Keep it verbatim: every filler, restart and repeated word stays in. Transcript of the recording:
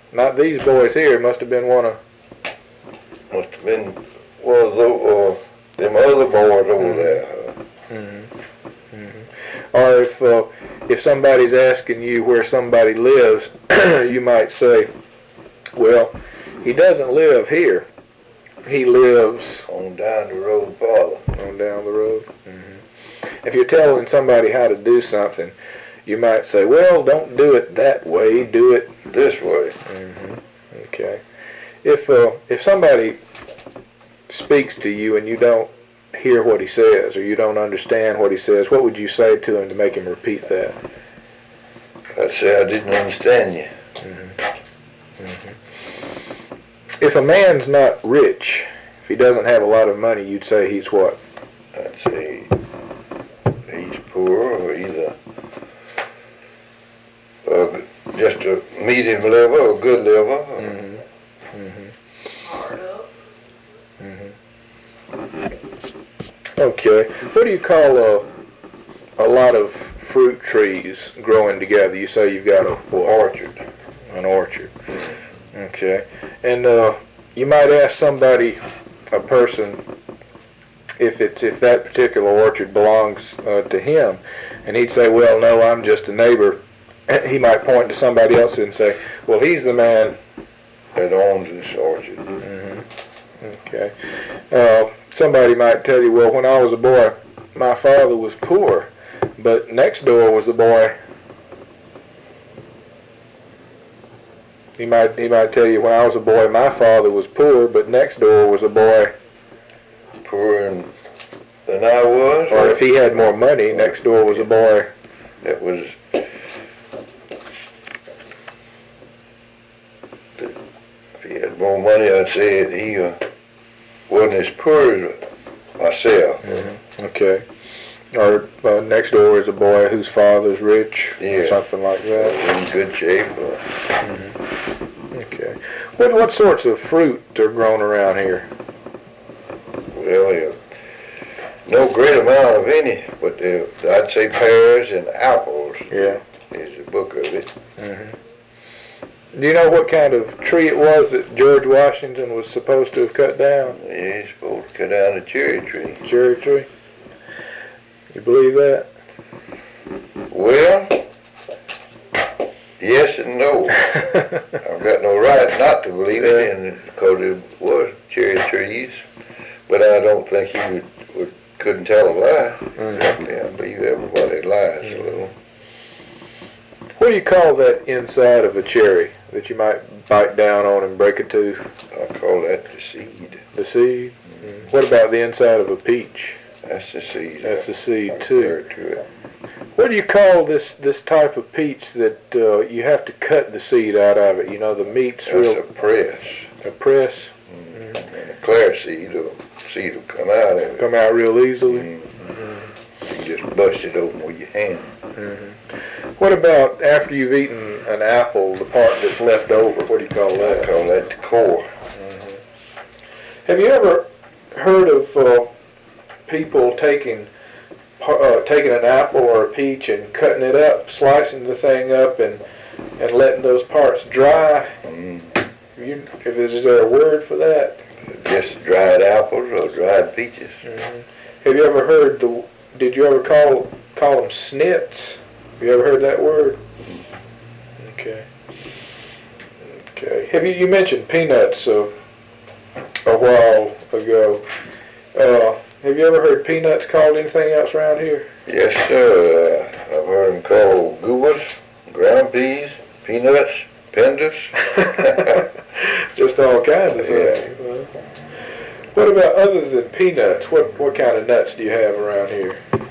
Not these boys here. It must have been one of. Must have been one of those, or them other boys over mm-hmm. there. Mm-hmm. Mm-hmm. Or if uh, if somebody's asking you where somebody lives, you might say, well, he doesn't live here. He lives on down the road farther. On down the road. Mm-hmm. If you're telling somebody how to do something, you might say, well, don't do it that way. Do it this way. Mm-hmm. Okay. If uh, if somebody speaks to you and you don't hear what he says or you don't understand what he says, what would you say to him to make him repeat that? I'd say I didn't understand you. Mm-hmm. Mm-hmm. If a man's not rich, if he doesn't have a lot of money, you'd say he's what? I'd say he's poor, or either uh, just a medium level or good level. Mm-hmm. Mm-hmm. Hard up. Mm-hmm. Okay. What do you call a a lot of fruit trees growing together? You say you've got a what? Orchard. An orchard. Okay. And uh, you might ask somebody, a person, if it's if that particular orchard belongs uh, to him, and he'd say, well, no, I'm just a neighbor. He might point to somebody else and say, well, he's the man that owns this orchard. Mm-hmm. Okay. Uh, somebody might tell you, well, when I was a boy, my father was poor, but next door was the boy. He might he might tell you, when I was a boy, my father was poor, but next door was a boy poorer than I was. Or if he had more money, next door was a boy that was. If he had more money, I'd say that he uh, wasn't as poor as myself. Mm-hmm. Okay. Or uh, next door is a boy whose father's rich, yeah. or something like that. In good shape. Or... Mm-hmm. Okay. What what sorts of fruit are grown around here? Well, yeah, no great amount of any, but uh, I'd say pears and apples. Yeah. Is the book of it. Mm-hmm. Do you know what kind of tree it was that George Washington was supposed to have cut down? Yeah, he's supposed to cut down a cherry tree. Cherry tree? You believe that? Well, yes and no. I've got no right not to believe yeah. it, and because it was cherry trees, but I don't think he would, would couldn't tell a lie. Mm-hmm. Yeah, I believe everybody lies mm-hmm. a little. What do you call that inside of a cherry that you might bite down on and break a tooth? I call that the seed. The seed? Mm-hmm. What about the inside of a peach? That's the seed. That's the seed too. To it. What do you call this this type of peach that uh, you have to cut the seed out of it? You know, the meat's That's real. a press. A press. Mm-hmm. And a clear seed, or seed will come out of it. Come out real easily. Mm-hmm. Mm-hmm. You just bust it open with your hand. Mm-hmm. What about after you've eaten an apple, the part that's left over? What do you call that? I call that the core. Mm-hmm. Have you ever heard of uh, people taking uh, taking an apple or a peach and cutting it up, slicing the thing up, and and letting those parts dry? Mm. You, is there a word for that? Just dried apples or dried peaches. Mm-hmm. Have you ever heard the? Did you ever call call them snits? Have you ever heard that word? Okay. Okay. Have you you mentioned peanuts a, a while ago? Uh, have you ever heard peanuts called anything else around here? Yes, sir. Uh, I've heard them called goobers, ground peas, peanuts, penders. Just all kinds of yeah. things. Huh? What about other than peanuts? What what kind of nuts do you have around here?